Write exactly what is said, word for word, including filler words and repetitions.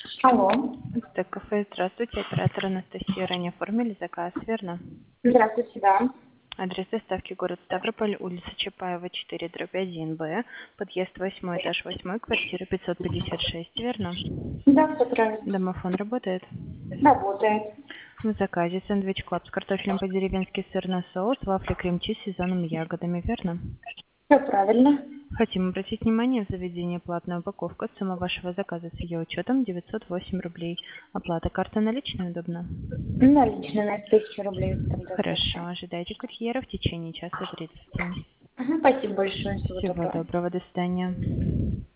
Алло. Так, кафе, здравствуйте, оператор Анастасия, ранее оформили заказ, верно? Здравствуйте, да. Адрес доставки город Ставрополь, улица Чапаева, четыре, дробь один Б, подъезд восьмой, этаж восьмой, квартира пятьсот пятьдесят шесть, верно? Да, все правильно. Домофон работает? Работает. В заказе сэндвич клаб с картофелем по-деревенски, сырный соус, вафли, крем-чиз с сезонными ягодами, верно? Все правильно. Хотим обратить внимание, в заведении платная упаковка. Сумма вашего заказа с ее учетом девятьсот восемь рублей. Оплата карта наличная удобна? Наличные на тысячу рублей там Хорошо, доставка. ожидайте курьера в течение часа тридцати. Ага, спасибо большое. Всего Всего доброго. доброго, до свидания.